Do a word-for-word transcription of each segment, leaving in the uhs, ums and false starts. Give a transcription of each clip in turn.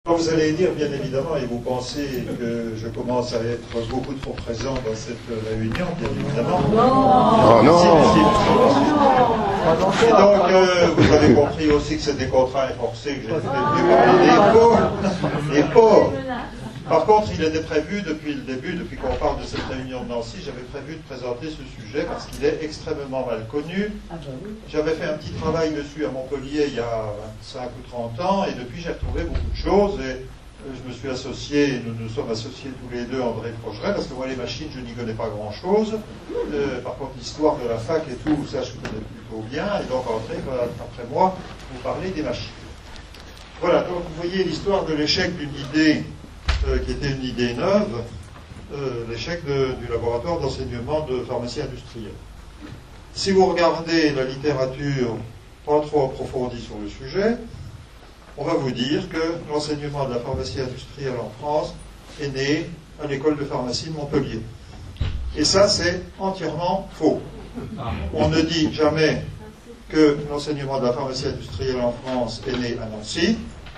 Quand vous allez dire, bien évidemment, et vous pensez que je commence à être beaucoup trop présent dans cette réunion, bien évidemment. Non, non. Si, si, si. Et donc, euh, vous avez compris aussi que c'était contraint et forcé, que j'étais venu parler des pauvres. Des pauvres. Par contre, il était prévu depuis le début, depuis qu'on parle de cette réunion de Nancy, j'avais prévu de présenter ce sujet parce qu'il est extrêmement mal connu. J'avais fait un petit travail dessus à Montpellier il y a vingt-cinq ou trente ans, et depuis j'ai retrouvé beaucoup de choses, et je me suis associé, nous nous sommes associés tous les deux, André Frogeret, parce que moi les machines, je n'y connais pas grand-chose. Euh, par contre, l'histoire de la fac et tout, ça je connais plutôt bien, et donc André va, après moi, vous parler des machines. Voilà, donc vous voyez l'histoire de l'échec d'une idée Euh, qui était une idée neuve, euh, l'échec du laboratoire d'enseignement de pharmacie industrielle. Si vous regardez la littérature pas trop approfondie sur le sujet, on va vous dire que l'enseignement de la pharmacie industrielle en France est né à l'école de pharmacie de Montpellier. Et ça, c'est entièrement faux. On ne dit jamais que l'enseignement de la pharmacie industrielle en France est né à Nancy.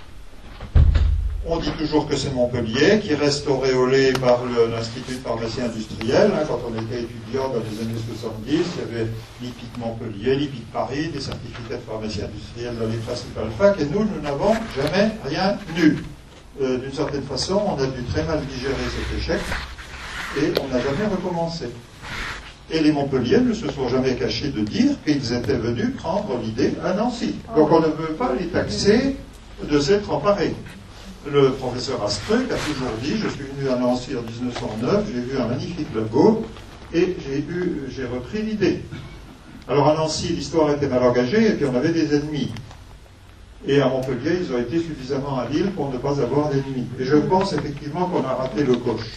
On dit toujours que c'est Montpellier, qui reste auréolé par l'Institut de pharmacie industrielle. Hein, quand on était étudiant dans les années soixante-dix, il y avait l'I P I C Montpellier, l'I P I C Paris, des certificats de pharmacie industrielle dans les principales facs, et nous, nous n'avons jamais rien eu. Euh, D'une certaine façon, on a dû très mal digérer cet échec, et on n'a jamais recommencé. Et les Montpelliers ne se sont jamais cachés de dire qu'ils étaient venus prendre l'idée à Nancy. Donc on ne peut pas les taxer de s'être emparés. Le professeur Astruc a toujours dit, je suis venu à Nancy en mille neuf cent neuf, j'ai vu un magnifique labo, et j'ai eu, j'ai repris l'idée. Alors à Nancy, l'histoire était mal engagée, et puis on avait des ennemis. Et à Montpellier, ils ont été suffisamment habiles pour ne pas avoir d'ennemis. Et je pense effectivement qu'on a raté le coche.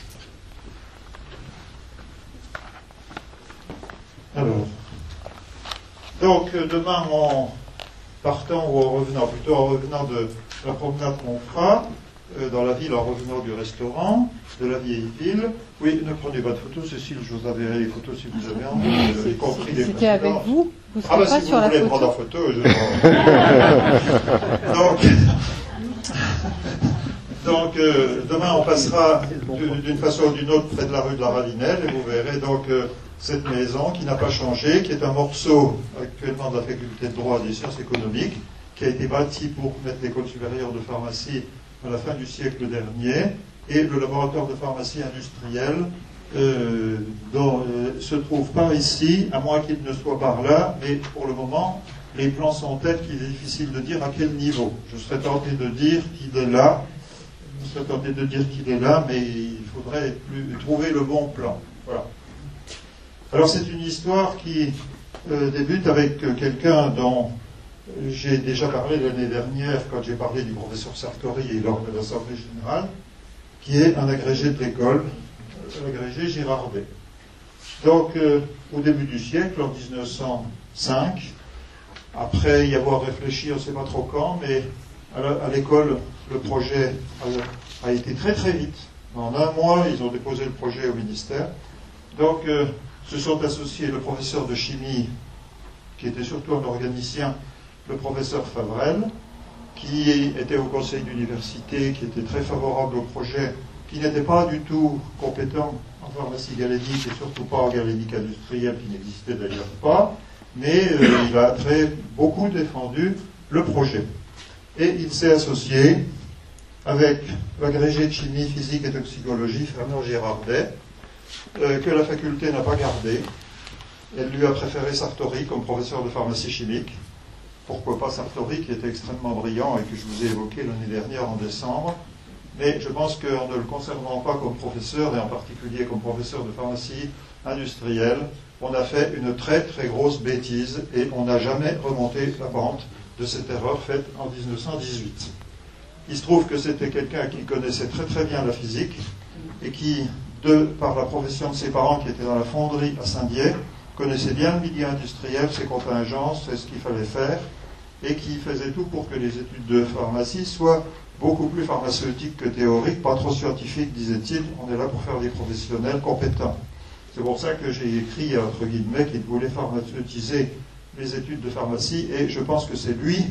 Alors, donc demain, en partant ou en revenant, plutôt en revenant de la promenade qu'on fera, euh, dans la ville en revenant du restaurant, de la vieille ville. Oui, ne prenez pas de photos, Cécile, je vous enverrai les photos si vous avez envie, euh, y compris les C'était avec vous, vous Ah bah pas si sur vous la voulez photo. prendre en photo, je Donc, donc euh, demain on passera d'une façon ou d'une autre près de la rue de la Ralinelle, et vous verrez donc euh, cette maison qui n'a pas changé, qui est un morceau actuellement de la faculté de droit et des sciences économiques, qui a été bâti pour mettre l'école supérieure de pharmacie à la fin du siècle dernier, et le laboratoire de pharmacie industrielle euh, dont, euh, se trouve pas ici, à moins qu'il ne soit par là, mais pour le moment, les plans sont tels qu'il est difficile de dire à quel niveau. Je serais tenté de dire qu'il est là, je serais tenté de dire qu'il est là, mais il faudrait plus, trouver le bon plan. Voilà. Alors c'est une histoire qui euh, débute avec euh, quelqu'un dont j'ai déjà parlé l'année dernière quand j'ai parlé du professeur Sartori et lors de l'Assemblée générale, qui est un agrégé de l'école, l'agrégé Girardet. Donc, euh, au début du siècle, en mille neuf cent cinq, après y avoir réfléchi, on ne sait pas trop quand, mais à l'école, le projet a, a été très très vite. En un mois, ils ont déposé le projet au ministère. Donc, euh, se sont associés le professeur de chimie, qui était surtout un organicien, le professeur Favrel, qui était au conseil d'université, qui était très favorable au projet, qui n'était pas du tout compétent en pharmacie galénique et surtout pas en galénique industrielle, qui n'existait d'ailleurs pas, mais euh, il a très beaucoup défendu le projet. Et il s'est associé avec l'agrégé de chimie, physique et toxicologie, Fernand Girardet, euh, que la faculté n'a pas gardé. Elle lui a préféré Sartori comme professeur de pharmacie chimique. Pourquoi pas Sartori, qui était extrêmement brillant et que je vous ai évoqué l'année dernière en décembre. Mais je pense qu'en ne le conservant pas comme professeur, et en particulier comme professeur de pharmacie industrielle, on a fait une très très grosse bêtise et on n'a jamais remonté la pente de cette erreur faite en mille neuf cent dix-huit. Il se trouve que c'était quelqu'un qui connaissait très très bien la physique et qui, de par la profession de ses parents qui étaient dans la fonderie à Saint-Dié, connaissait bien le milieu industriel, ses contingences, c'est ce qu'il fallait faire, et qui faisait tout pour que les études de pharmacie soient beaucoup plus pharmaceutiques que théoriques, pas trop scientifiques, disait-il. On est là pour faire des professionnels compétents. C'est pour ça que j'ai écrit, entre guillemets, qu'il voulait pharmaceutiser les études de pharmacie, et je pense que c'est lui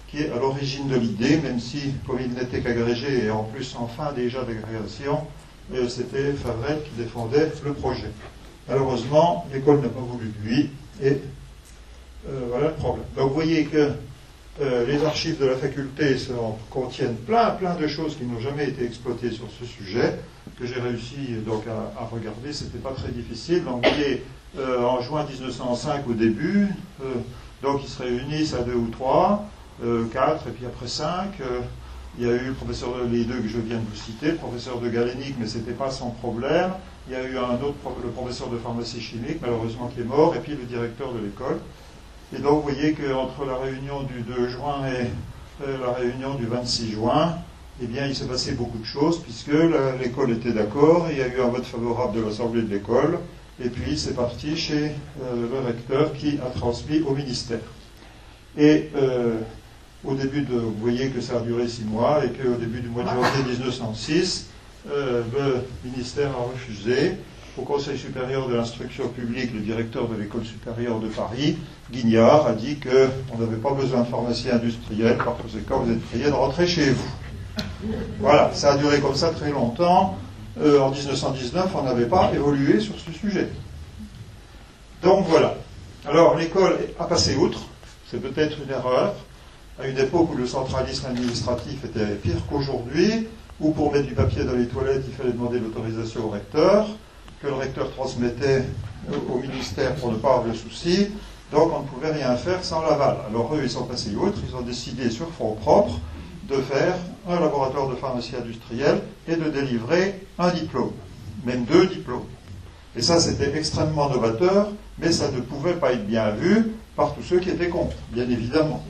qui est à l'origine de l'idée, même si, comme il n'était qu'agrégé et en plus en fin déjà d'agrégation, euh, c'était Favrel qui défendait le projet. Malheureusement, l'école n'a pas voulu de lui, et euh, voilà le problème. Donc vous voyez que euh, les archives de la faculté sont, contiennent plein, plein de choses qui n'ont jamais été exploitées sur ce sujet, que j'ai réussi donc à, à regarder, c'était pas très difficile. Donc vous voyez, euh, en juin mille neuf cent cinq au début, euh, donc ils se réunissent à deux ou trois, euh, quatre, et puis après cinq. Euh, il y a eu le professeur, les deux que je viens de vous citer, le professeur de Galénic, mais c'était pas son problème. Il y a eu un autre, le professeur de pharmacie chimique, malheureusement qui est mort, et puis le directeur de l'école. Et donc vous voyez qu'entre la réunion du deux juin et euh, la réunion du vingt-six juin, eh bien il s'est passé beaucoup de choses, puisque l'école était d'accord, il y a eu un vote favorable de l'Assemblée de l'école, et puis c'est parti chez euh, le recteur qui a transmis au ministère. Et euh, au début de, vous voyez que ça a duré six mois, et qu'au début du mois de janvier mille neuf cent six, euh, le ministère a refusé. Au Conseil supérieur de l'instruction publique, le directeur de l'école supérieure de Paris, Guignard, a dit qu'on n'avait pas besoin de pharmacie industrielle, par conséquent vous êtes prié de rentrer chez vous. Voilà, ça a duré comme ça très longtemps. Euh, en mille neuf cent dix-neuf, on n'avait pas évolué sur ce sujet. Donc voilà. Alors l'école a passé outre, c'est peut-être une erreur, à une époque où le centralisme administratif était pire qu'aujourd'hui, où pour mettre du papier dans les toilettes, il fallait demander l'autorisation au recteur, que le recteur transmettait au ministère pour ne pas avoir le souci, donc on ne pouvait rien faire sans l'aval. Alors eux, ils sont passés outre, ils ont décidé sur fonds propres de faire un laboratoire de pharmacie industrielle et de délivrer un diplôme, même deux diplômes. Et ça, c'était extrêmement novateur, mais ça ne pouvait pas être bien vu par tous ceux qui étaient contre, bien évidemment.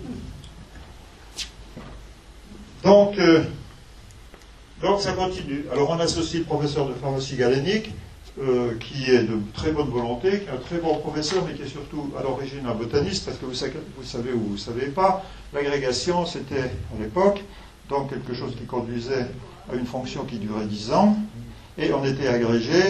Donc, euh, donc ça continue. Alors on associe le professeur de pharmacie Galénic, Euh, qui est de très bonne volonté, qui est un très bon professeur, mais qui est surtout à l'origine un botaniste, parce que vous savez, vous savez ou vous ne savez pas, l'agrégation, c'était à l'époque, donc quelque chose qui conduisait à une fonction qui durait dix ans, et on était agrégé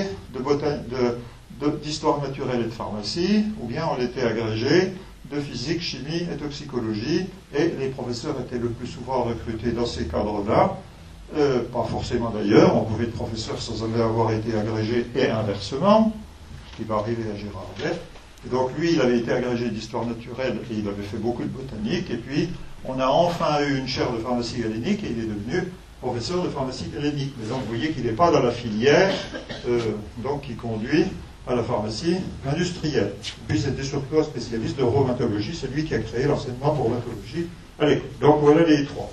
d'histoire naturelle et de pharmacie, ou bien on était agrégé de physique, chimie et toxicologie, et les professeurs étaient le plus souvent recrutés dans ces cadres-là. Euh, pas forcément d'ailleurs, on pouvait être professeur sans jamais avoir été agrégé et inversement, ce qui va arriver à Gérard Vert. Et donc lui, il avait été agrégé d'histoire naturelle et il avait fait beaucoup de botanique, et puis on a enfin eu une chaire de pharmacie galénique et il est devenu professeur de pharmacie galénique. Mais donc vous voyez qu'il n'est pas dans la filière euh, donc qui conduit à la pharmacie industrielle. Puis c'était surtout un spécialiste de rhumatologie, c'est lui qui a créé l'enseignement pour rhumatologie à l'école. Donc voilà les trois.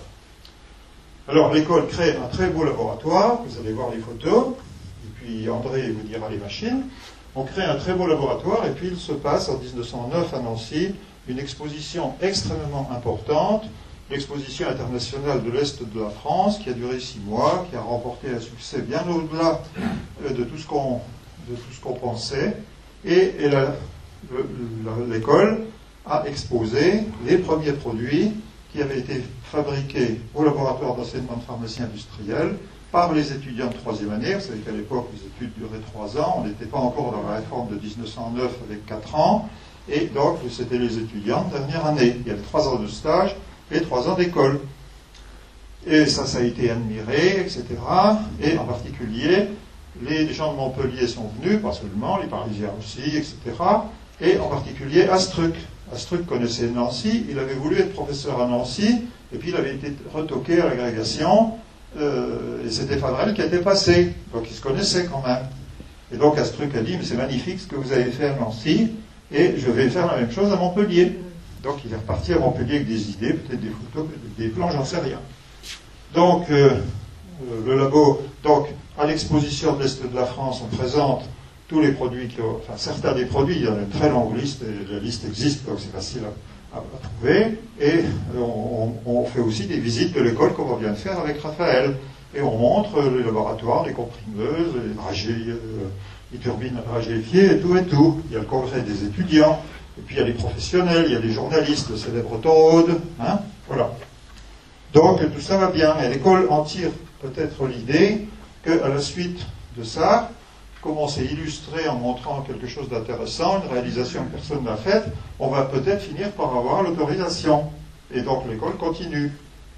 Alors l'école crée un très beau laboratoire, vous allez voir les photos, et puis André vous dira les machines. On crée un très beau laboratoire, et puis il se passe en mille neuf cent neuf à Nancy une exposition extrêmement importante, l'exposition internationale de l'Est de la France, qui a duré six mois, qui a remporté un succès bien au-delà de tout ce qu'on de tout ce qu'on pensait, et, et la, le, l'école a exposé les premiers produits qui avaient été fabriqués au laboratoire d'enseignement de pharmacie industrielle par les étudiants de troisième année. Vous savez qu'à l'époque, les études duraient trois ans, on n'était pas encore dans la réforme de mille neuf cent neuf avec quatre ans, et donc c'était les étudiants de dernière année. Il y avait trois ans de stage et trois ans d'école. Et ça, ça a été admiré, et cetera. Et en particulier, les gens de Montpellier sont venus, pas seulement, les Parisiens aussi, et cetera. Et en particulier Astruc. Astruc connaissait Nancy, il avait voulu être professeur à Nancy, et puis il avait été retoqué à l'agrégation, euh, et c'était Favrel qui était passé, donc il se connaissait quand même. Et donc Astruc a dit, mais c'est magnifique ce que vous avez fait à Nancy, et je vais faire la même chose à Montpellier. Donc il est reparti à Montpellier avec des idées, peut-être des photos, des plans, j'en sais rien. Donc euh, le labo, donc à l'exposition de l'Est de la France, on présente tous les produits, qui ont, enfin certains des produits, il y a une très longue liste, et la liste existe, donc c'est facile à, à, à trouver, et on, on fait aussi des visites de l'école comme on vient de faire avec Raphaël, et on montre les laboratoires, les comprimeuses, les dragées, euh, les turbines à dragéifier, et tout et tout. Il y a le congrès des étudiants, et puis il y a les professionnels, il y a les journalistes, le célèbre Toad, hein, voilà. Donc tout ça va bien, et l'école en tire peut-être l'idée qu'à la suite de ça, comme on s'est illustré en montrant quelque chose d'intéressant, une réalisation que personne n'a faite, on va peut-être finir par avoir l'autorisation. Et donc l'école continue.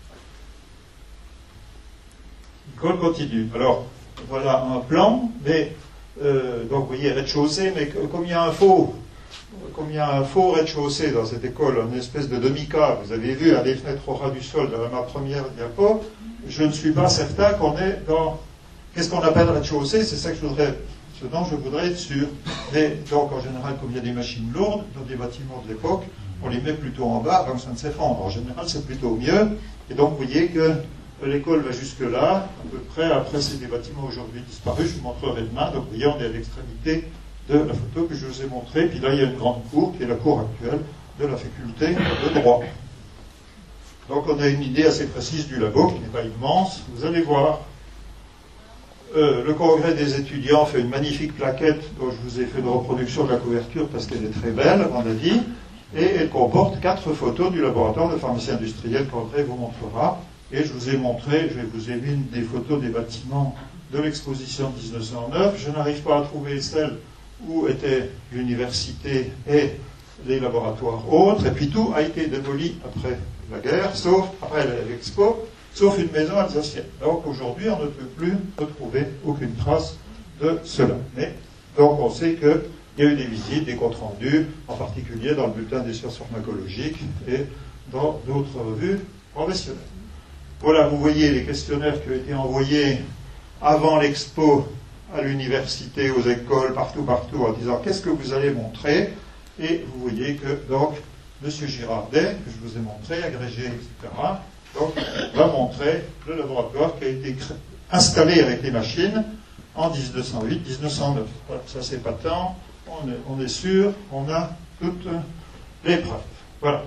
L'école continue. Alors, voilà un plan, mais, euh, donc vous voyez, rez-de-chaussée, mais comme il y a un faux, comme il y a un faux rez-de-chaussée dans cette école, une espèce de demi-cave, vous avez vu, à des fenêtres au ras du sol dans ma première diapo, je ne suis pas certain qu'on est dans... Qu'est-ce qu'on appelle rez-de-chaussée? C'est ça que je voudrais... ce dont je voudrais être sûr. Mais donc, en général, comme il y a des machines lourdes dans des bâtiments de l'époque, on les met plutôt en bas avant que ça ne s'effondre. En général, c'est plutôt mieux. Et donc, vous voyez que l'école va jusque-là, à peu près. Après, c'est des bâtiments aujourd'hui disparus. Je vous montrerai demain. Donc, vous voyez, on est à l'extrémité de la photo que je vous ai montrée. Puis là, il y a une grande cour, qui est la cour actuelle de la faculté de droit. Donc, on a une idée assez précise du labo, qui n'est pas immense. Vous allez voir. Euh, le congrès des étudiants fait une magnifique plaquette dont je vous ai fait une reproduction de la couverture parce qu'elle est très belle, à mon avis, et elle comporte quatre photos du laboratoire de pharmacie industrielle qu'André vous montrera. Et je vous ai montré, je vous ai mis des photos des bâtiments de l'exposition de mille neuf cent neuf. Je n'arrive pas à trouver celle où était l'université et les laboratoires autres, et puis tout a été démoli après la guerre, sauf après l'expo, sauf une maison alsacienne. Donc aujourd'hui, on ne peut plus retrouver aucune trace de cela. Mais donc on sait qu'il y a eu des visites, des comptes rendus, en particulier dans le bulletin des sciences pharmacologiques et dans d'autres revues professionnelles. Voilà, vous voyez les questionnaires qui ont été envoyés avant l'expo à l'université, aux écoles, partout, partout, en disant qu'est-ce que vous allez montrer. Et vous voyez que donc M. Girardet, que je vous ai montré, agrégé, et cetera, donc, va montrer le laboratoire qui a été installé avec les machines en mille neuf cent huit mille neuf cent neuf. Voilà, ça c'est pas tant, on est, on est sûr, on a toutes les preuves. Voilà.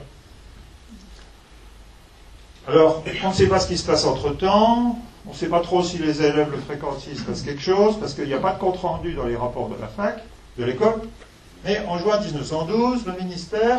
Alors, on ne sait pas ce qui se passe entre-temps, on ne sait pas trop si les élèves le fréquentent, s'il se passe quelque chose, parce qu'il n'y a pas de compte-rendu dans les rapports de la fac, de l'école, mais en juin mille neuf cent douze, le ministère...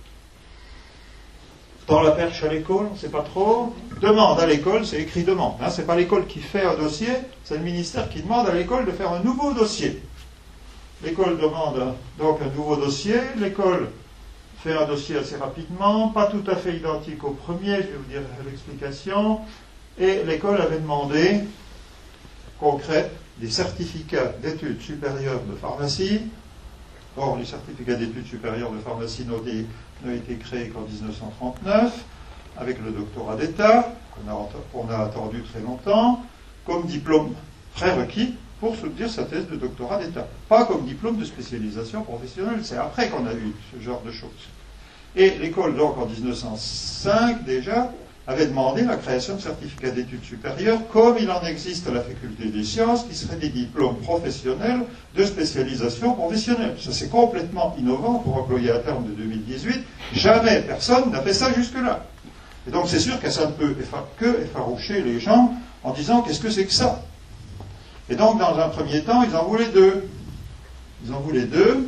dans la perche à l'école, on ne sait pas trop. Demande à l'école, c'est écrit demande. Hein, ce n'est pas l'école qui fait un dossier, c'est le ministère qui demande à l'école de faire un nouveau dossier. L'école demande donc un nouveau dossier. L'école fait un dossier assez rapidement, pas tout à fait identique au premier, je vais vous dire l'explication. Et l'école avait demandé, concret, des certificats d'études supérieures de pharmacie. Or, les certificats d'études supérieures de pharmacie n'ont été, n'ont été créés qu'en mille neuf cent trente-neuf, avec le doctorat d'État, qu'on a, qu'on a attendu très longtemps, comme diplôme prérequis pour soutenir sa thèse de doctorat d'État. Pas comme diplôme de spécialisation professionnelle, c'est après qu'on a eu ce genre de choses. Et l'école, donc, en mille neuf cent cinq, déjà, avait demandé la création de certificats d'études supérieures, comme il en existe à la faculté des sciences, qui seraient des diplômes professionnels de spécialisation professionnelle. Ça, c'est complètement innovant pour employer un terme de deux mille dix-huit. Jamais personne n'a fait ça jusque-là. Et donc, c'est sûr que ça ne peut que effaroucher les gens en disant qu'est-ce que c'est que ça? Et donc, dans un premier temps, ils en voulaient deux. Ils en voulaient deux.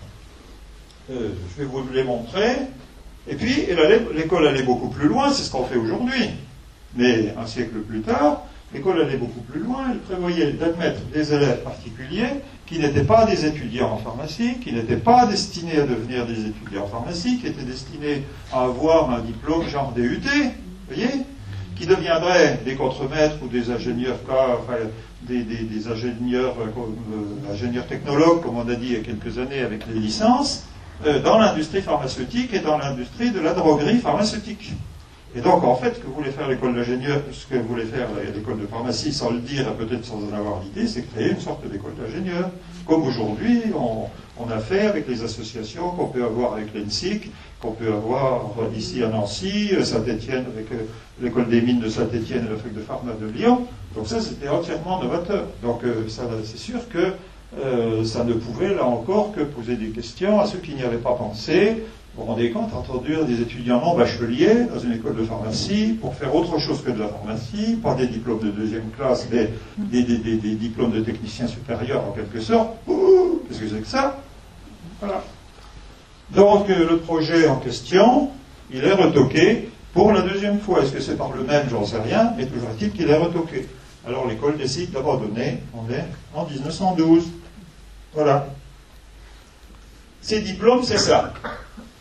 Euh, je vais vous les montrer. Et puis, l'école allait beaucoup plus loin, c'est ce qu'on fait aujourd'hui. Mais un siècle plus tard, l'école allait beaucoup plus loin, elle prévoyait d'admettre des élèves particuliers qui n'étaient pas des étudiants en pharmacie, qui n'étaient pas destinés à devenir des étudiants en pharmacie, qui étaient destinés à avoir un diplôme genre D U T, vous voyez, qui deviendraient des contremaîtres ou des ingénieurs, enfin, des, des, des ingénieurs, euh, ingénieurs technologues, comme on a dit il y a quelques années avec les licences, dans l'industrie pharmaceutique et dans l'industrie de la droguerie pharmaceutique. Et donc, en fait, ce que voulait faire l'école d'ingénieur, ce que voulait faire l'école de pharmacie, sans le dire, et peut-être sans en avoir l'idée, c'est créer une sorte d'école d'ingénieur. Comme aujourd'hui, on, on a fait avec les associations qu'on peut avoir avec l'E N S I C, qu'on peut avoir ici à Nancy, Saint-Étienne, avec l'école des mines de Saint-Étienne et la fac de pharma de Lyon. Donc ça, c'était entièrement novateur. Donc, ça, c'est sûr que Euh, ça ne pouvait, là encore, que poser des questions à ceux qui n'y avaient pas pensé. Vous vous rendez compte, introduire des étudiants non bacheliers dans une école de pharmacie pour faire autre chose que de la pharmacie, pas des diplômes de deuxième classe, mais des, des, des, des diplômes de technicien supérieur en quelque sorte. Ouh, qu'est-ce que c'est que ça? Voilà. Donc, euh, le projet en question, il est retoqué pour la deuxième fois. Est-ce que c'est par le même? J'en sais rien, mais toujours est-il qu'il est retoqué. Alors, l'école décide d'abandonner. On est en mille neuf cent douze. Voilà. Ces diplômes, c'est ça.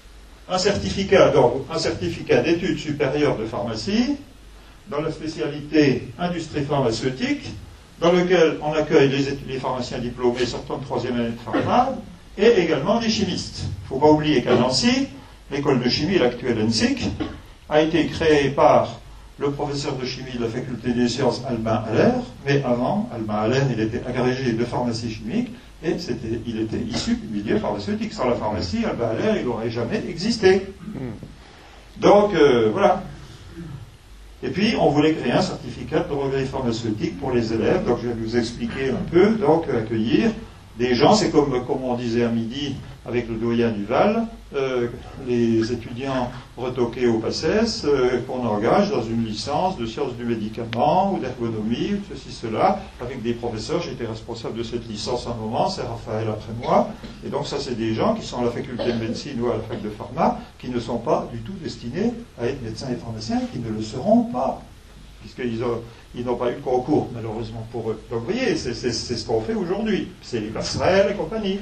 un certificat, donc un certificat d'études supérieures de pharmacie, dans la spécialité industrie pharmaceutique, dans lequel on accueille les, les pharmaciens diplômés sortant de troisième année de pharma, et également les chimistes. Il ne faut pas oublier qu'à Nancy, l'école de chimie, l'actuelle N S I C, a été créée par le professeur de chimie de la faculté des sciences Albin Haller, mais avant, Albin Haller, il était agrégé de pharmacie chimique, et c'était, il était issu du milieu pharmaceutique. Sans la pharmacie, Albin Haller, il n'aurait jamais existé. Donc, euh, voilà. Et puis, on voulait créer un certificat de brevet pharmaceutique pour les élèves. Donc, je vais vous expliquer un peu. Donc, accueillir des gens, c'est comme, comme on disait à midi avec le doyen du Val, euh, les étudiants retoqués au PACES, euh, qu'on engage dans une licence de sciences du médicament ou d'ergonomie, ou ceci, cela, avec des professeurs. J'étais responsable de cette licence un moment, c'est Raphaël après moi. Et donc, ça, c'est des gens qui sont à la faculté de médecine ou à la fac de pharma, qui ne sont pas du tout destinés à être médecins et pharmaciens, qui ne le seront pas, puisqu'ils ont, ils n'ont pas eu de concours, malheureusement pour eux. Donc, vous voyez, c'est, c'est, c'est ce qu'on fait aujourd'hui. C'est les passerelles et compagnie.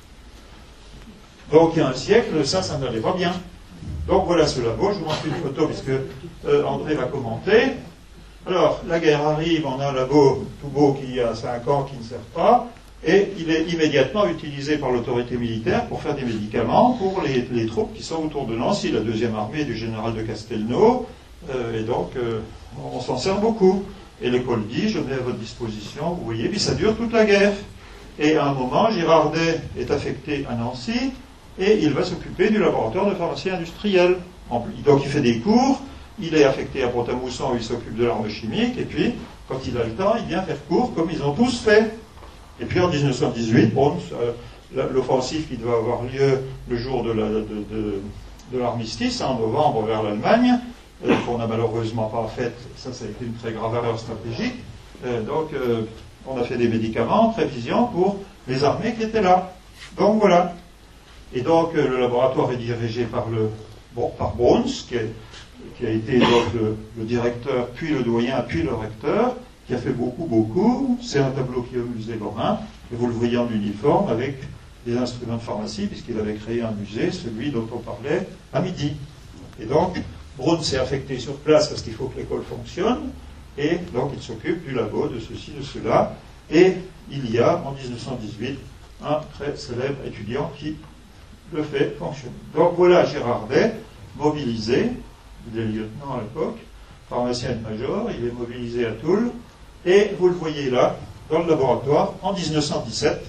Donc, il y a un siècle, ça, ça n'allait pas bien. Donc, voilà ce labo. Je vous montre une photo, puisque euh, André va commenter. Alors, la guerre arrive, on a un labo tout beau qui a cinq ans, qui ne sert pas, et il est immédiatement utilisé par l'autorité militaire pour faire des médicaments pour les, les troupes qui sont autour de Nancy, la deuxième armée du général de Castelnau, euh, et donc, euh, on s'en sert beaucoup. Et l'école dit, je mets à votre disposition, vous voyez, puis ça dure toute la guerre. Et à un moment, Girardet est affecté à Nancy, et il va s'occuper du laboratoire de pharmacie industrielle. Donc il fait des cours, il est affecté à Pont-à-Mousson où il s'occupe de l'arme chimique, et puis, quand il a le temps, il vient faire cours comme ils ont tous fait. Et puis en dix-neuf cent dix-huit, bon, euh, l'offensive qui doit avoir lieu le jour de, la, de, de, de l'armistice, en novembre, vers l'Allemagne, euh, qu'on n'a malheureusement pas faite, ça, ça a été une très grave erreur stratégique. Euh, donc, euh, on a fait des médicaments en prévision pour les armées qui étaient là. Donc voilà. Et donc, euh, le laboratoire est dirigé par le bon, par Bruns, qui, est, qui a été donc le, le directeur, puis le doyen, puis le recteur, qui a fait beaucoup, beaucoup. C'est un tableau qui est au musée Lorrain, et vous le voyez en uniforme avec des instruments de pharmacie, puisqu'il avait créé un musée, celui dont on parlait à midi. Et donc, Bruns est affecté sur place parce qu'il faut que l'école fonctionne, et donc il s'occupe du labo, de ceci, de cela. Et il y a, en dix-neuf cent dix-huit, un très célèbre étudiant qui le fait fonctionner. Donc voilà Girardet, mobilisé, il est lieutenant à l'époque, pharmacien de major, il est mobilisé à Toul, et vous le voyez là, dans le laboratoire, en dix-neuf cent dix-sept,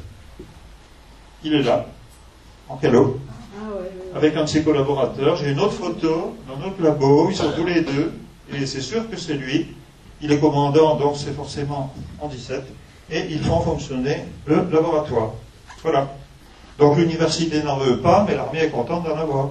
il est là, en calot, avec un de ses collaborateurs. J'ai une autre photo dans notre labo, ils sont tous les deux, et c'est sûr que c'est lui. Il est commandant, donc c'est forcément en dix-sept, et ils font fonctionner le laboratoire. Voilà. Donc l'université n'en veut pas, mais l'armée est contente d'en avoir.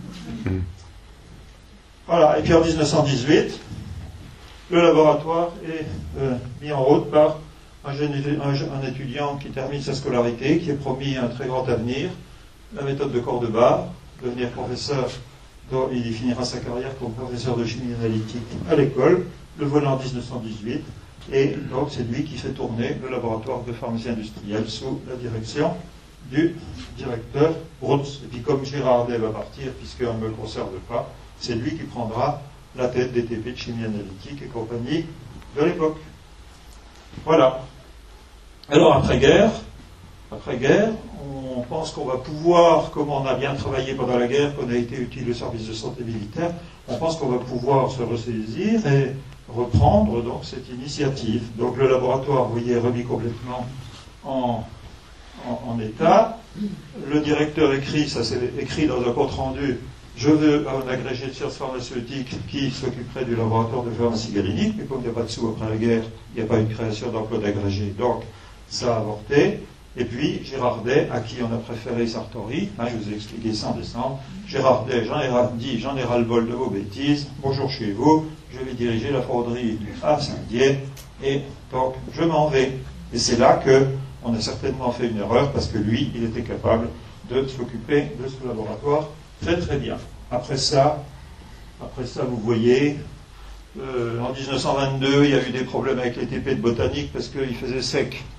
Voilà. Et puis en dix-neuf cent dix-huit, le laboratoire est euh, mis en route par un, jeune, un, un étudiant qui termine sa scolarité, qui est promis un très grand avenir, la méthode de Cordebar, devenir professeur, dont il finira sa carrière comme professeur de chimie analytique à l'école. Le voilà en dix-neuf cent dix-huit, et donc c'est lui qui fait tourner le laboratoire de pharmacie industrielle sous la direction du directeur Bruns. Et puis comme Girardet va partir, puisqu'on ne me le conserve pas, c'est lui qui prendra la tête des T P de chimie analytique et compagnie de l'époque. Voilà. Alors après-guerre, après-guerre, on pense qu'on va pouvoir, comme on a bien travaillé pendant la guerre, qu'on a été utile au service de santé militaire, on pense qu'on va pouvoir se ressaisir et reprendre donc cette initiative. Donc le laboratoire, vous voyez, est remis complètement en, en, en état. Le directeur écrit, ça c'est écrit dans un compte-rendu, je veux un agrégé de sciences pharmaceutiques qui s'occuperait du laboratoire de pharmacie galénique, mais comme il n'y a pas de sous après la guerre, il n'y a pas eu de création d'emploi d'agrégé, donc ça a avorté. Et puis Girardet, à qui on a préféré Sartori, hein, je vous ai expliqué ça en décembre, Girardet, j'en ai dit, j'en ai ras-le-bol de vos bêtises, bonjour chez vous, je vais diriger la fonderie à Saint-Dié, et donc je m'en vais. Et c'est là qu'on a certainement fait une erreur, parce que lui, il était capable de s'occuper de ce laboratoire très très bien. Après ça, après ça, vous voyez, euh, en dix-neuf cent vingt-deux, il y a eu des problèmes avec les T P de botanique, parce qu'il faisait sec.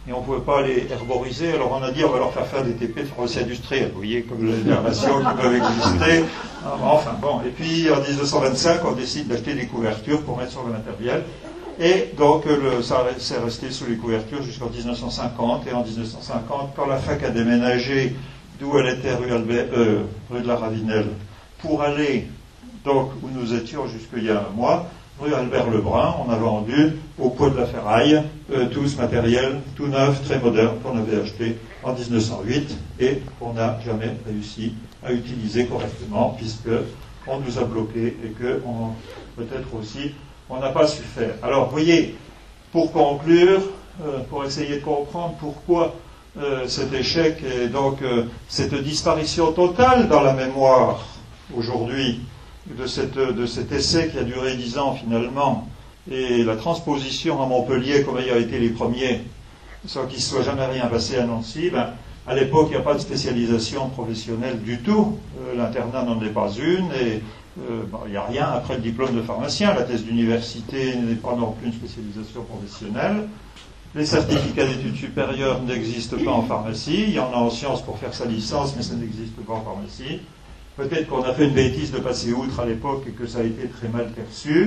et on ne pouvait pas les herboriser. Alors on a dit on va leur faire faire des T P de pharmacie industrielle. Vous voyez comme les relations qui peuvent exister. Enfin bon. Et puis en mille neuf cent vingt-cinq, on décide d'acheter des couvertures pour mettre sur le matériel. Et donc le, ça s'est resté sous les couvertures jusqu'en mille neuf cent cinquante. Et en mille neuf cent cinquante, quand la fac a déménagé d'où elle était rue, Albert, euh, rue de la Ravinelle, pour aller donc où nous étions jusqu'il y a un mois, rue Albert Lebrun, on a vendu au pot de la ferraille euh, tout ce matériel, tout neuf, très moderne, qu'on avait acheté en mille neuf cent huit et qu'on n'a jamais réussi à utiliser correctement, puisque on nous a bloqués et que on, peut-être aussi on n'a pas su faire. Alors, vous voyez, pour conclure, euh, pour essayer de comprendre pourquoi euh, cet échec et donc euh, cette disparition totale dans la mémoire aujourd'hui de, cette, de cet essai qui a duré dix ans finalement, et la transposition à Montpellier comme ayant été les premiers, sans qu'il ne soit jamais rien passé à Nancy, ben, à l'époque il n'y a pas de spécialisation professionnelle du tout, euh, l'internat n'en est pas une, et euh, ben, il n'y a rien après le diplôme de pharmacien, la thèse d'université n'est pas non plus une spécialisation professionnelle, les certificats d'études supérieures n'existent pas en pharmacie, il y en a en sciences pour faire sa licence, mais ça n'existe pas en pharmacie. Peut-être qu'on a fait une bêtise de passer outre à l'époque et que ça a été très mal perçu.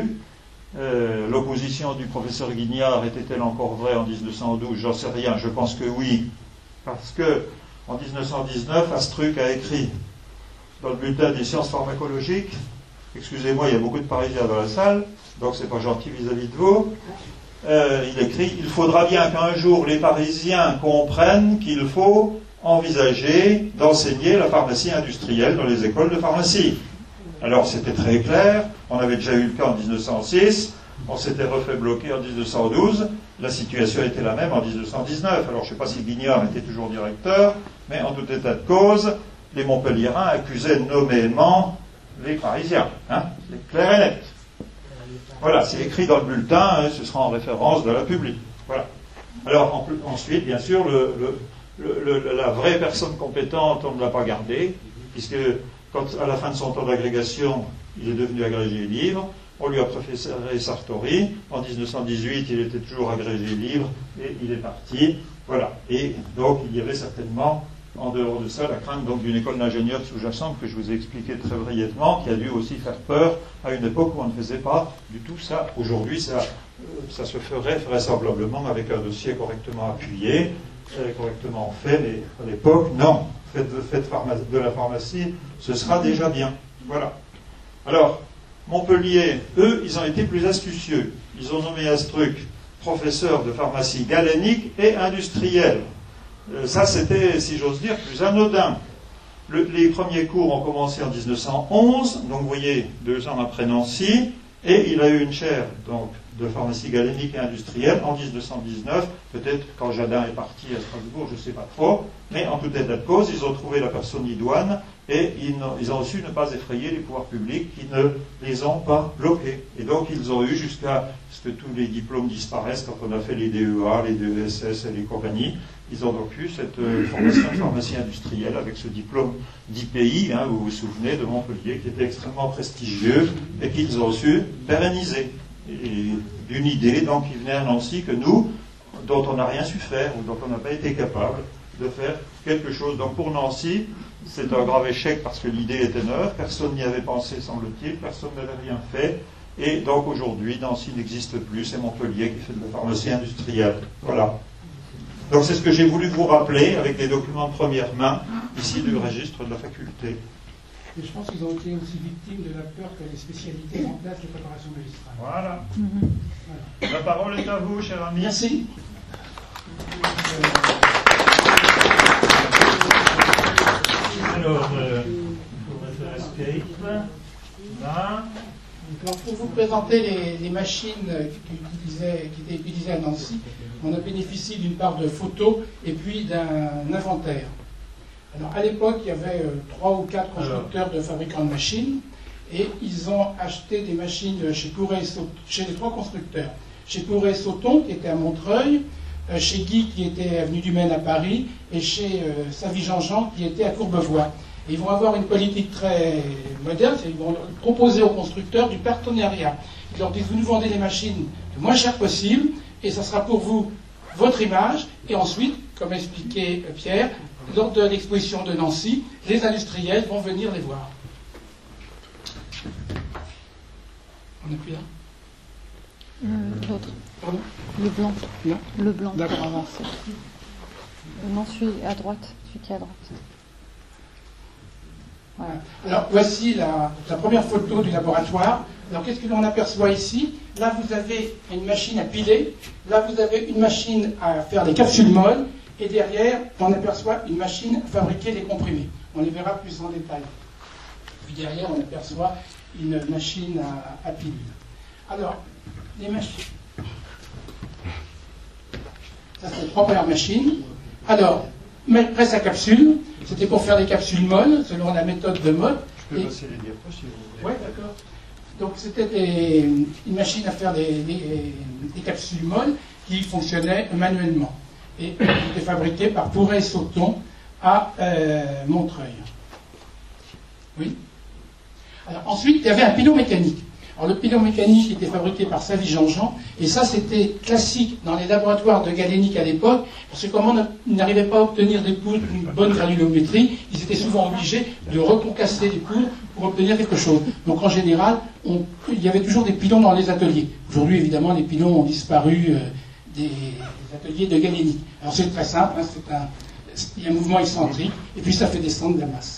Euh, l'opposition du professeur Guignard était-elle encore vraie en mille neuf cent douze? J'en sais rien, je pense que oui. Parce que en mille neuf cent dix-neuf, Astruc a écrit dans le bulletin des sciences pharmacologiques, excusez-moi, il y a beaucoup de Parisiens dans la salle, donc c'est pas gentil vis-à-vis de vous, euh, il écrit « Il faudra bien qu'un jour les Parisiens comprennent qu'il faut envisager d'enseigner la pharmacie industrielle dans les écoles de pharmacie. » Alors c'était très clair, on avait déjà eu le cas en mille neuf cent six, on s'était refait bloquer en mille neuf cent douze, la situation était la même en mille neuf cent dix-neuf. Alors je ne sais pas si Guignard était toujours directeur, mais en tout état de cause, les Montpelliérains accusaient nommément les Parisiens. Hein, c'est clair et net. Voilà, c'est écrit dans le bulletin, hein, ce sera en référence de la publique. Voilà. Alors en plus, ensuite, bien sûr, le, le, le, le, la vraie personne compétente, on ne l'a pas gardée, puisque quand, à la fin de son temps d'agrégation, il est devenu agrégé libre, on lui a préféré Sartori. En mille neuf cent dix-huit, il était toujours agrégé libre et il est parti. Voilà. Et donc, il y avait certainement, en dehors de ça, la crainte donc d'une école d'ingénieurs sous-jacente que je vous ai expliqué très brièvement, qui a dû aussi faire peur à une époque où on ne faisait pas du tout ça. Aujourd'hui, ça, ça se ferait vraisemblablement avec un dossier correctement appuyé, correctement fait, mais à l'époque, non. Faites, faites de la pharmacie, ce sera déjà bien. Voilà. Alors, Montpellier, eux, ils ont été plus astucieux. Ils ont nommé Astruc professeur de pharmacie galénique et industrielle. Euh, ça, c'était, si j'ose dire, plus anodin. Le, les premiers cours ont commencé en mille neuf cent onze, donc vous voyez, deux ans après Nancy, et il a eu une chaire donc, de pharmacie galénique et industrielle en mille neuf cent dix-neuf, peut-être quand Jadin est parti à Strasbourg, je ne sais pas trop, mais en tout état de cause, ils ont trouvé la personne idoine et ils, ils ont su ne pas effrayer les pouvoirs publics qui ne les ont pas bloqués. Et donc ils ont eu jusqu'à ce que tous les diplômes disparaissent quand on a fait les D E A, les D E S S et les compagnies. Ils ont donc eu cette euh, formation de pharmacie industrielle avec ce diplôme d'I P I, hein, vous vous souvenez, de Montpellier, qui était extrêmement prestigieux et qu'ils ont su pérenniser. Et d'une idée donc qui venait à Nancy que nous, dont on n'a rien su faire ou dont on n'a pas été capable de faire quelque chose. Donc pour Nancy, c'est un grave échec parce que l'idée était neuve, personne n'y avait pensé semble-t-il, personne n'avait rien fait, et donc aujourd'hui Nancy n'existe plus, c'est Montpellier qui fait de la pharmacie industrielle. Voilà. Donc c'est ce que j'ai voulu vous rappeler avec des documents de première main, ici du registre de la faculté. Et je pense qu'ils ont été aussi victimes de la peur que les spécialités remplacent les préparations magistrales. Voilà. Mm-hmm. Voilà. La parole est à vous, cher ami. Merci. Alors, euh, il faudrait faire escape. Là. Alors, pour vous présenter les, les machines qui, utilisaient, qui étaient utilisées à Nancy, on a bénéficié d'une part de photos et puis d'un inventaire. Alors, à l'époque, il y avait euh, trois ou quatre constructeurs de fabricants de machines et ils ont acheté des machines chez Pouret et Sauton, chez les trois constructeurs. Chez Pouret et Sauton, qui était à Montreuil, euh, chez Guy, qui était avenue du Maine à Paris, et chez euh, Savy-Jean-Jean, qui était à Courbevoie. Et ils vont avoir une politique très moderne, ils vont proposer aux constructeurs du partenariat. Ils leur disent, vous nous vendez les machines le moins cher possible, et ça sera pour vous votre image, et ensuite, comme expliquait Pierre, lors de l'exposition de Nancy, les industriels vont venir les voir. On n'est plus là? Euh, L'autre. Pardon? Le blanc. Non. Le blanc pour D'accord. avancer. Euh, non, celui à droite. Celui qui est à droite. Voilà. Alors, voici la, la première photo du laboratoire. Alors, qu'est-ce que l'on aperçoit ici? Là, vous avez une machine à piler. Là, vous avez une machine à faire des capsules molles. Et derrière, on aperçoit une machine à fabriquer des comprimés. On les verra plus en détail. Puis derrière, on aperçoit une machine à, à pilule. Alors, les machines. Ça, c'est la première machine. Alors, presse à capsule, c'était pour faire des capsules molles, selon la méthode de Mott. Je peux passer les diapos si vous voulez. Oui, d'accord. Donc, c'était des, une machine à faire des, des, des capsules molles qui fonctionnaient manuellement. Et qui étaient fabriquées par Pourret et Sauton à euh, Montreuil. Oui. Alors, ensuite, il y avait un pilot mécanique. Alors, le pilot mécanique était fabriqué par Sally Jean-Jean, et ça, c'était classique dans les laboratoires de Galénic à l'époque, parce que comme on n'arrivait pas à obtenir des poudres d'une bonne granulométrie, ils étaient souvent obligés de reconcasser les poudres pour obtenir quelque chose. Donc, en général, on, il y avait toujours des pilons dans les ateliers. Aujourd'hui, évidemment, les pilons ont disparu euh, des, des ateliers de Galénic. Alors, c'est très simple, hein, c'est un, il y a un mouvement excentrique, et puis ça fait descendre la masse.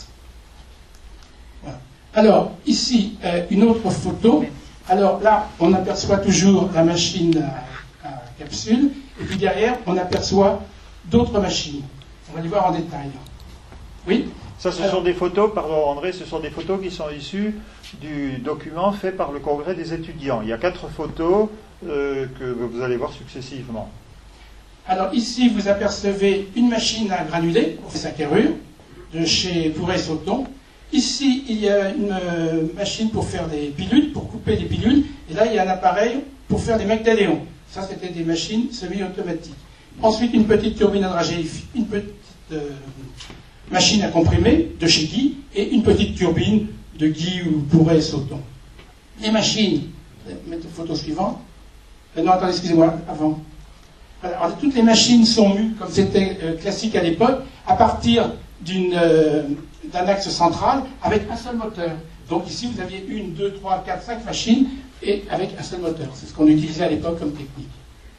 Alors, ici, euh, une autre photo. Alors là, on aperçoit toujours la machine à, à capsule, et puis derrière, on aperçoit d'autres machines. On va les voir en détail. Oui? Ça, ce Alors, sont des photos, pardon André, ce sont des photos qui sont issues du document fait par le Congrès des étudiants. Il y a quatre photos euh, que vous allez voir successivement. Alors ici, vous apercevez une machine à granulés, pour sa carrure, de chez Pourret et Sauton. Ici, il y a une euh, machine pour faire des pilules, pour couper les pilules. Et là, il y a un appareil pour faire des magdaléons. Ça, c'était des machines semi-automatiques. Ensuite, une petite turbine à dragée, une petite euh, machine à comprimer de chez Guy, et une petite turbine de Guy ou Pourret et Sauton. Les machines, mettez la photo suivante. Euh, non, attendez, excusez-moi, avant. Alors, toutes les machines sont mues, comme c'était euh, classique à l'époque, à partir d'une... Euh, d'un axe central avec un seul moteur. Donc ici, vous aviez une, deux, trois, quatre, cinq machines et avec un seul moteur. C'est ce qu'on utilisait à l'époque comme technique.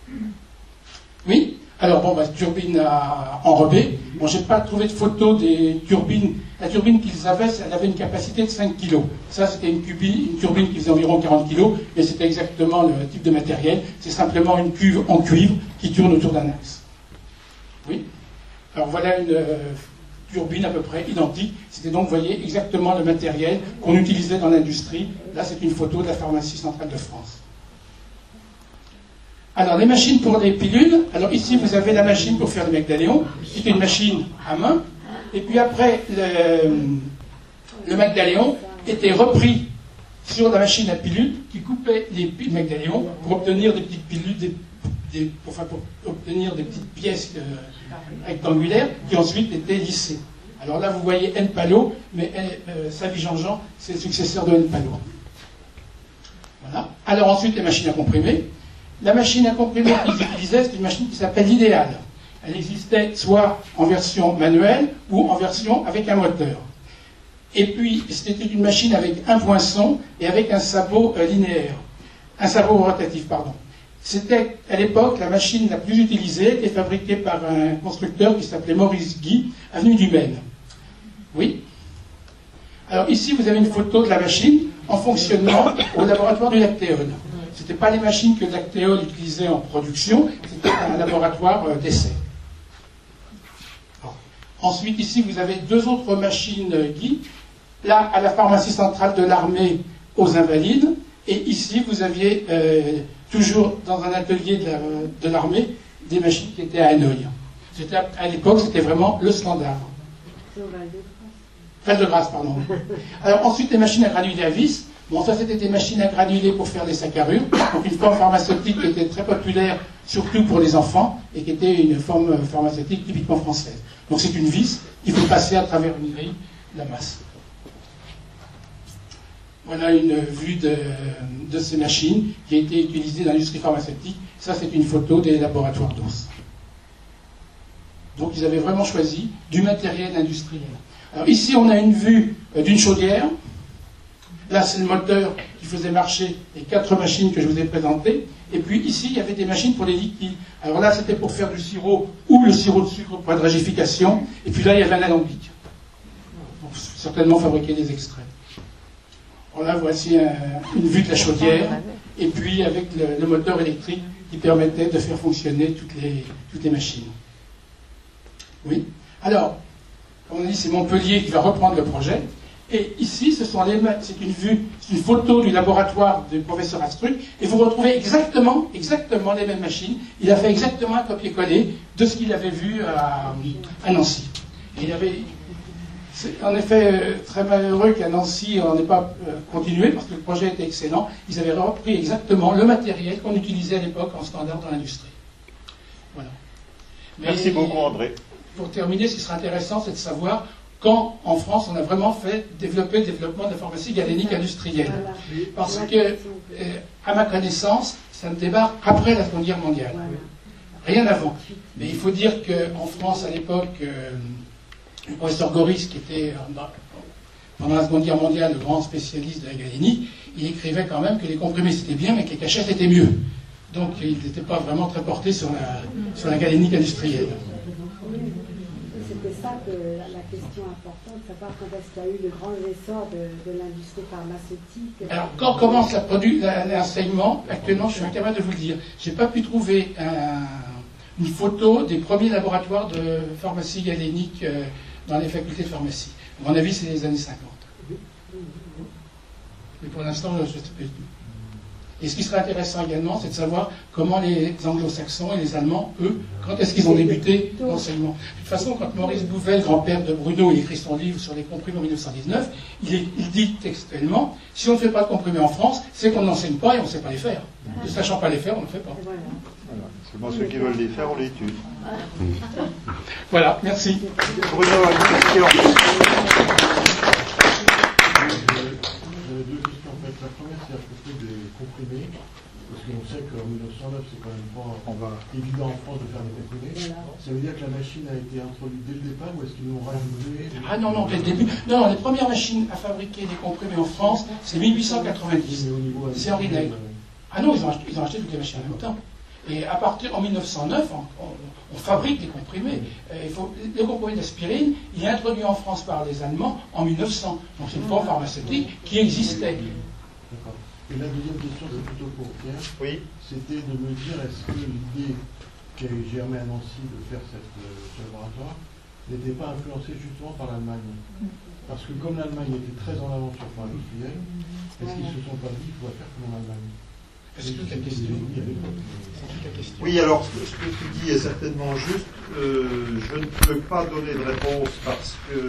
Oui? Alors bon, bah, turbine à enrobée. Bon, j'ai pas trouvé de photo des turbines. La turbine qu'ils avaient, elle avait une capacité de cinq kilos. Ça, c'était une, une turbine qui faisait environ quarante kilos, mais c'était exactement le type de matériel. C'est simplement une cuve en cuivre qui tourne autour d'un axe. Oui? Alors voilà une... Euh, turbine à peu près identique. C'était donc, vous voyez, exactement le matériel qu'on utilisait dans l'industrie. Là, c'est une photo de la pharmacie centrale de France. Alors, les machines pour les pilules. Alors, ici, vous avez la machine pour faire les magdaléons. C'était une machine à main. Et puis après, le, le magdaléon était repris sur la machine à pilules qui coupait les magdaléons pour obtenir des petites pilules, des, des, enfin, pour obtenir des petites pièces euh, rectangulaires qui ensuite étaient lissées. Alors là, vous voyez N. Palot, mais euh, Sally Jean-Jean, c'est le successeur de N. Palot. Voilà. Alors ensuite, les machines à comprimer. La machine à comprimer qu'ils utilisaient, c'est une machine qui s'appelle l'idéal. Elle existait soit en version manuelle ou en version avec un moteur. Et puis, c'était une machine avec un poinçon et avec un sabot euh, linéaire. Un sabot rotatif, pardon. C'était, à l'époque, la machine la plus utilisée, était fabriquée par un constructeur qui s'appelait Maurice Guy, avenue du Maine. Oui. Alors ici, vous avez une photo de la machine en fonctionnement au laboratoire du Lactéol. Ce n'étaient pas les machines que Lactéol utilisait en production, c'était un laboratoire euh, d'essai. Ensuite, ici, vous avez deux autres machines euh, Guy. Là, à la pharmacie centrale de l'armée aux Invalides. Et ici, vous aviez... Euh, toujours dans un atelier de l'armée, la, des machines qui étaient à Hanoï. À l'époque, c'était vraiment le standard. Val de Grâce, pardon. Alors ensuite, les machines à granulés à vis. Bon, ça, c'était des machines à granulés pour faire des sacs à rue. Donc une forme pharmaceutique qui était très populaire, surtout pour les enfants, et qui était une forme pharmaceutique typiquement française. Donc c'est une vis, il faut passer à travers une grille la masse. Voilà une vue de, de ces machines qui a été utilisée dans l'industrie pharmaceutique. Ça, c'est une photo des laboratoires d'Ours. Donc ils avaient vraiment choisi du matériel industriel. Alors ici on a une vue euh, d'une chaudière. Là c'est le moteur qui faisait marcher les quatre machines que je vous ai présentées. Et puis ici il y avait des machines pour les liquides. Alors là c'était pour faire du sirop ou le sirop de sucre pour la dragification. Et puis là il y avait un alambic. Pour certainement fabriquer des extraits. Alors là voici un, une vue de la chaudière. Et puis avec le, le moteur électrique qui permettait de faire fonctionner toutes les, toutes les machines. Oui. Alors, comme on a dit, c'est Montpellier qui va reprendre le projet. Et ici, ce sont les, c'est une vue, c'est une photo du laboratoire du professeur Astruc. Et vous retrouvez exactement, exactement les mêmes machines. Il a fait exactement un copier-coller de ce qu'il avait vu à, à Nancy. Et il avait, c'est en effet très malheureux qu'à Nancy, on n'ait pas euh, continué parce que le projet était excellent. Ils avaient repris exactement le matériel qu'on utilisait à l'époque en standard dans l'industrie. Voilà. Mais, merci beaucoup, André. Pour terminer, ce qui serait intéressant, c'est de savoir quand, en France, on a vraiment fait développer le développement de la pharmacie galénique industrielle. Parce que, euh, à ma connaissance, ça ne démarre après la Seconde Guerre mondiale. Rien avant. Mais il faut dire qu'en France, à l'époque, euh, le professeur Goris, qui était, euh, pendant la Seconde Guerre mondiale, le grand spécialiste de la galénique, il écrivait quand même que les comprimés c'était bien, mais que les cachettes étaient mieux. Donc, il n'était pas vraiment très porté sur la, sur la galénique industrielle. C'était ça que la question importante, savoir quand est-ce qu'il y a eu le grand essor de, de l'industrie pharmaceutique. Alors, quand commence l'enseignement, actuellement, je suis incapable de vous le dire. Je n'ai pas pu trouver un, une photo des premiers laboratoires de pharmacie galénique euh, dans les facultés de pharmacie. À mon avis, c'est les années cinquante. Mais pour l'instant, je ne sais pas. Et ce qui serait intéressant également, c'est de savoir comment les anglo-saxons et les allemands, eux, quand est-ce qu'ils ont débuté l'enseignement. De toute façon, quand Maurice Bouvet, le grand-père de Bruno, il écrit son livre sur les comprimés en mille neuf cent dix-neuf, il, est, il dit textuellement, si on ne fait pas de comprimés en France, c'est qu'on n'enseigne pas et on ne sait pas les faire. Ne sachant pas les faire, on ne le fait pas. Voilà. Seulement ceux qui veulent les faire, on les tue. Voilà, merci. Bruno, une question. La première, c'est à propos des comprimés, parce qu'on sait qu'en mille neuf cent neuf, c'est quand même pas évident en France de faire des comprimés. Ça veut dire que la machine a été introduite dès le départ, ou est-ce qu'ils l'ont rajouté? Ah non, non, dès le début. Non, non, les premières machines à fabriquer des comprimés en France, c'est mille huit cent quatre-vingt-dix. C'est Henri Nègre. Ah non, ils ont, acheté, ils ont acheté toutes les machines en même temps. Et à partir, en mille neuf cent neuf, on, on, on fabrique des comprimés. Euh, il faut, le comprimé d'aspirine, il est introduit en France par les Allemands en mille neuf cents. Donc c'est une forme pharmaceutique qui existait. D'accord. Et la deuxième question, c'est plutôt pour Pierre. Oui. C'était de me dire, est-ce que l'idée qui a germé à Nancy de faire cette, euh, ce laboratoire n'était pas influencée justement par l'Allemagne? Parce que comme l'Allemagne était très en avance sur le plan industriel, est-ce qu'ils se sont pas dit qu'il faut faire comme l'Allemagne? C'est toute la question. Oui, alors ce que tu dis est certainement juste. Euh, je ne peux pas donner de réponse parce que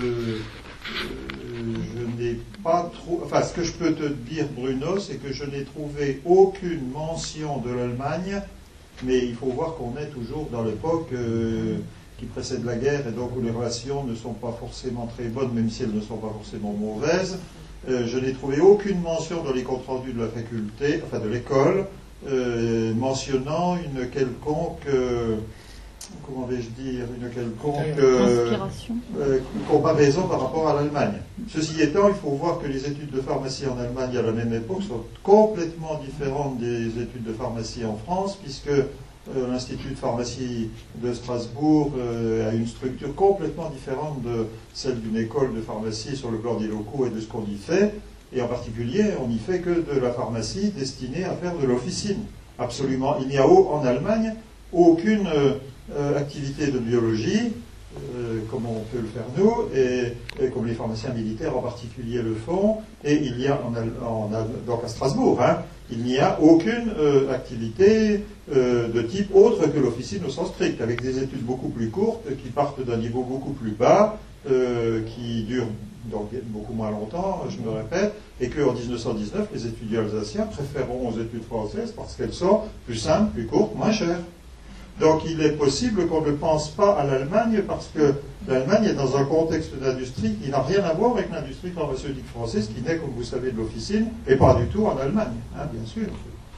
Euh, je n'ai pas trop. Enfin, ce que je peux te dire, Bruno, c'est que je n'ai trouvé aucune mention de l'Allemagne, mais il faut voir qu'on est toujours dans l'époque euh, qui précède la guerre et donc où les relations ne sont pas forcément très bonnes, même si elles ne sont pas forcément mauvaises. Euh, je n'ai trouvé aucune mention dans les comptes rendus de la faculté, enfin de l'école, euh, mentionnant une quelconque. Euh, comment vais-je dire, une quelconque euh, euh, comparaison par rapport à l'Allemagne. Ceci étant, il faut voir que les études de pharmacie en Allemagne à la même époque sont complètement différentes des études de pharmacie en France, puisque euh, l'Institut de pharmacie de Strasbourg euh, a une structure complètement différente de celle d'une école de pharmacie sur le plan des locaux et de ce qu'on y fait, et en particulier, on n'y fait que de la pharmacie destinée à faire de l'officine. Absolument. Il n'y a en Allemagne aucune euh, Euh, activité de biologie, euh, comme on peut le faire nous, et, et comme les pharmaciens militaires en particulier le font, et il y a, en, en, donc à Strasbourg, hein, il n'y a aucune euh, activité euh, de type autre que l'officine au sens strict, avec des études beaucoup plus courtes, qui partent d'un niveau beaucoup plus bas, euh, qui durent donc beaucoup moins longtemps, je me répète, et qu'en mille neuf cent dix-neuf, les étudiants alsaciens préféreront aux études françaises parce qu'elles sont plus simples, plus courtes, moins chères. Donc il est possible qu'on ne pense pas à l'Allemagne parce que l'Allemagne est dans un contexte d'industrie qui n'a rien à voir avec l'industrie pharmaceutique française qui naît, comme vous savez, de l'officine et pas du tout en Allemagne, hein, bien sûr.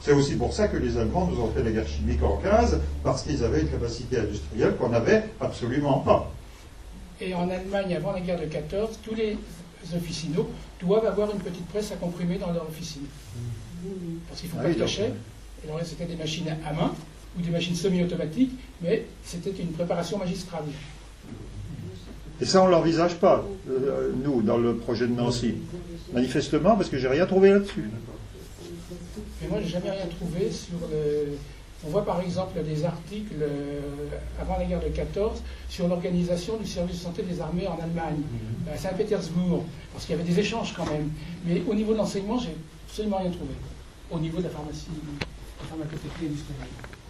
C'est aussi pour ça que les Allemands nous ont fait la guerre chimique en quinze, parce qu'ils avaient une capacité industrielle qu'on n'avait absolument pas. Et en Allemagne, avant la guerre de quatorze, tous les officinaux doivent avoir une petite presse à comprimer dans leur officine. Parce qu'ils ne font Ah pas oui, de cachet. Et alors, c'était des machines à main ou des machines semi-automatiques, mais c'était une préparation magistrale. Et ça, on ne l'envisage pas, euh, nous, dans le projet de Nancy. Manifestement, parce que j'ai rien trouvé là-dessus. Mais moi, je n'ai jamais rien trouvé sur le... On voit par exemple des articles euh, avant la guerre de quatorze sur l'organisation du service de santé des armées en Allemagne, à Saint-Pétersbourg, parce qu'il y avait des échanges quand même. Mais au niveau de l'enseignement, j'ai absolument rien trouvé. Au niveau de la pharmacie, de la pharmacothénie industrielle.